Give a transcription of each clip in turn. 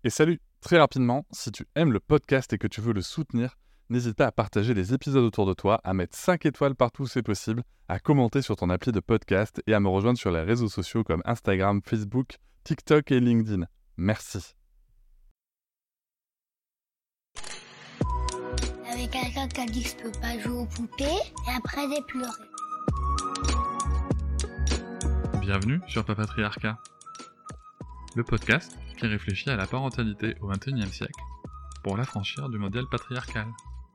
Et salut, très rapidement, si tu aimes le podcast et que tu veux le soutenir, n'hésite pas à partager les épisodes autour de toi, à mettre 5 étoiles partout où c'est possible, à commenter sur ton appli de podcast et à me rejoindre sur les réseaux sociaux comme Instagram, Facebook, TikTok et LinkedIn. Merci. Avec quelqu'un qui a dit que je peux pas jouer aux poupées et après j'ai pleuré. Bienvenue sur Papatriarcat, le podcast qui réfléchit à la parentalité au XXIe siècle pour l'affranchir du modèle patriarcal.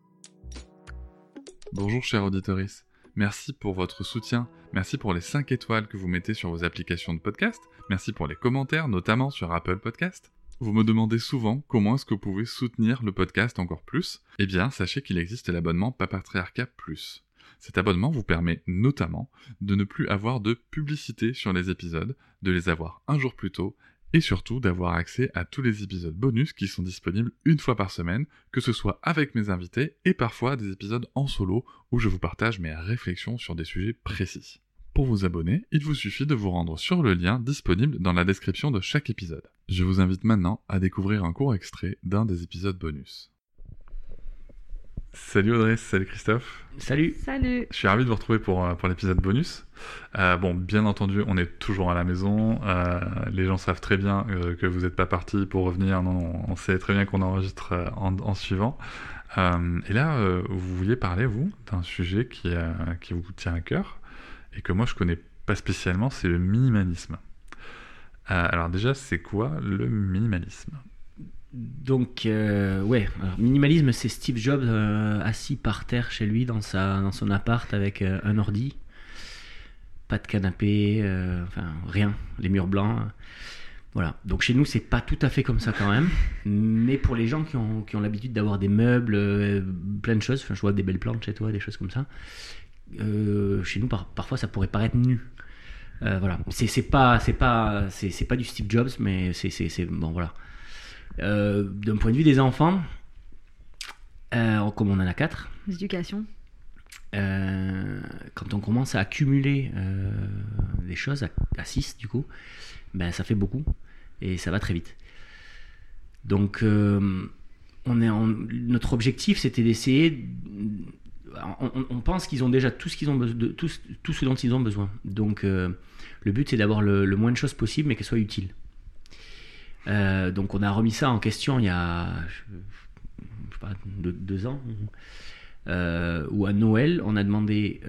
Bonjour chers auditoris, merci pour votre soutien, merci pour les 5 étoiles que vous mettez sur vos applications de podcast, merci pour les commentaires, notamment sur Apple Podcast. Vous me demandez souvent comment est-ce que vous pouvez soutenir le podcast encore plus. Eh bien, sachez qu'il existe l'abonnement Papatriarcat Plus. Cet abonnement vous permet notamment de ne plus avoir de publicité sur les épisodes, de les avoir un jour plus tôt, et surtout d'avoir accès à tous les épisodes bonus qui sont disponibles une fois par semaine, que ce soit avec mes invités et parfois des épisodes en solo où je vous partage mes réflexions sur des sujets précis. Pour vous abonner, il vous suffit de vous rendre sur le lien disponible dans la description de chaque épisode. Je vous invite maintenant à découvrir un court extrait d'un des épisodes bonus. Salut Audrey, salut Christophe. Salut. Salut. Je suis ravi de vous retrouver pour l'épisode bonus. Bien entendu, on est toujours à la maison. Les gens savent très bien que vous n'êtes pas partis pour revenir. Non, on sait très bien qu'on enregistre en suivant. Et là, vous vouliez parler, vous, d'un sujet qui vous tient à cœur et que moi, je connais pas spécialement, c'est le minimalisme. Alors déjà, c'est quoi le minimalisme ? Donc, alors, minimalisme, c'est Steve Jobs assis par terre chez lui dans son appart avec un ordi, pas de canapé, rien, les murs blancs. Voilà. Donc chez nous, c'est pas tout à fait comme ça quand même, mais pour les gens qui ont l'habitude d'avoir des meubles, plein de choses, je vois des belles plantes chez toi, des choses comme ça. Chez nous, parfois, ça pourrait paraître nu. Voilà. C'est pas du Steve Jobs, mais c'est bon, voilà. D'un point de vue des enfants, comme on en a 4, L'éducation. quand on commence à accumuler des choses à 6 du coup, ça fait beaucoup et ça va très vite. Donc notre objectif, c'était d'essayer. On pense qu'ils ont déjà tout ce dont ils ont besoin. Donc le but, c'est d'avoir le moins de choses possible mais qu'elles soient utiles. Donc on a remis ça en question il y a 2 ans, où à Noël on a demandé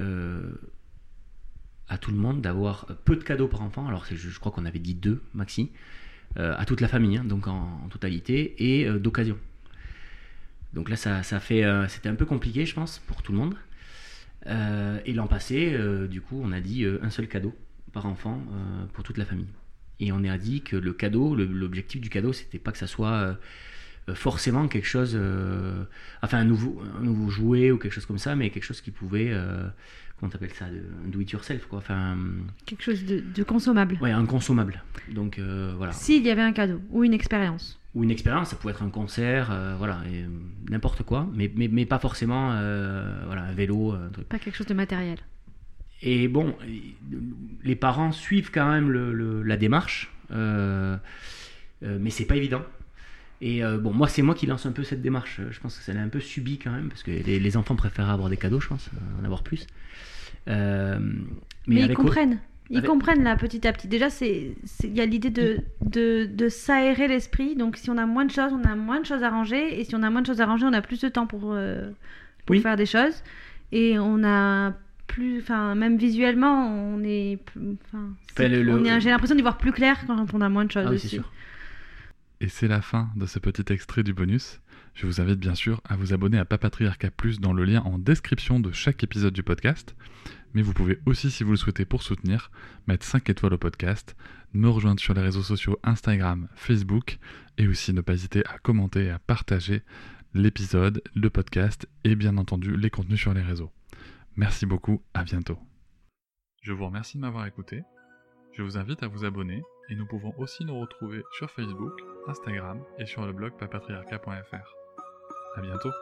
à tout le monde d'avoir peu de cadeaux par enfant. Alors je crois qu'on avait dit 2 maxi, à toute la famille, donc en totalité, et d'occasion. Donc là ça fait c'était un peu compliqué, je pense, pour tout le monde. Et l'an passé, du coup, on a dit un seul cadeau par enfant pour toute la famille. Et on a dit que le cadeau, l'objectif du cadeau, c'était pas que ça soit forcément quelque chose, un nouveau jouet ou quelque chose comme ça, mais quelque chose qui pouvait, comment t'appelles ça, un do it yourself, quoi. Quelque chose de consommable. Ouais, un consommable. Donc voilà. S'il y avait un cadeau ou une expérience. Ou une expérience, ça pouvait être un concert, et n'importe quoi, mais pas forcément, un vélo, un truc. Pas quelque chose de matériel. Et bon, les parents suivent quand même la démarche, mais c'est pas évident. Et moi, c'est moi qui lance un peu cette démarche. Je pense que ça l'a un peu subi quand même, parce que les enfants préfèrent avoir des cadeaux, je pense, en avoir plus. Mais ils comprennent. Ils comprennent là petit à petit. Déjà, il y a l'idée de s'aérer l'esprit. Donc, si on a moins de choses, on a moins de choses à ranger. Et si on a moins de choses à ranger, on a plus de temps pour faire des choses. Et on a plus, même visuellement, on est, j'ai l'impression d'y voir plus clair quand on a moins de choses dessus. C'est sûr. Et c'est la fin de ce petit extrait du bonus. Je vous invite bien sûr à vous abonner à Papatriarcat Plus dans le lien en description de chaque épisode du podcast. Mais vous pouvez aussi, si vous le souhaitez pour soutenir, mettre 5 étoiles au podcast, me rejoindre sur les réseaux sociaux Instagram, Facebook, et aussi ne pas hésiter à commenter et à partager l'épisode, le podcast et bien entendu les contenus sur les réseaux. Merci beaucoup, à bientôt. Je vous remercie de m'avoir écouté. Je vous invite à vous abonner et nous pouvons aussi nous retrouver sur Facebook, Instagram et sur le blog papatriarcat.fr. À bientôt.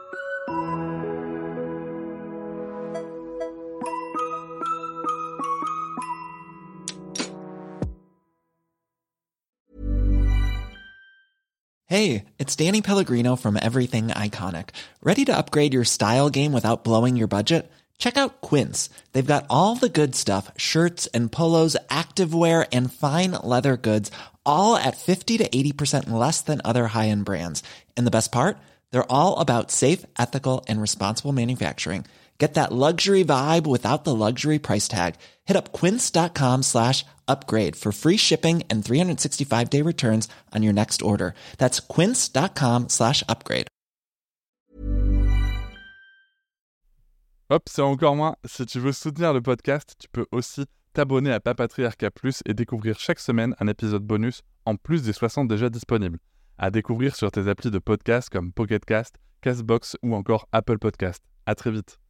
Hey, it's Danny Pellegrino from Everything Iconic. Ready to upgrade your style game without blowing your budget? Check out Quince. They've got all the good stuff, shirts and polos, activewear, and fine leather goods, all at 50 to 80% less than other high-end brands. And the best part? They're all about safe, ethical, and responsible manufacturing. Get that luxury vibe without the luxury price tag. Hit up quince.com/upgrade for free shipping and 365-day returns on your next order. That's quince.com/upgrade. Hop, c'est encore moins. Si tu veux soutenir le podcast, tu peux aussi t'abonner à Papatriarcat Plus et découvrir chaque semaine un épisode bonus en plus des 60 déjà disponibles. À découvrir sur tes applis de podcast comme Pocket Cast, Castbox ou encore Apple Podcast. À très vite.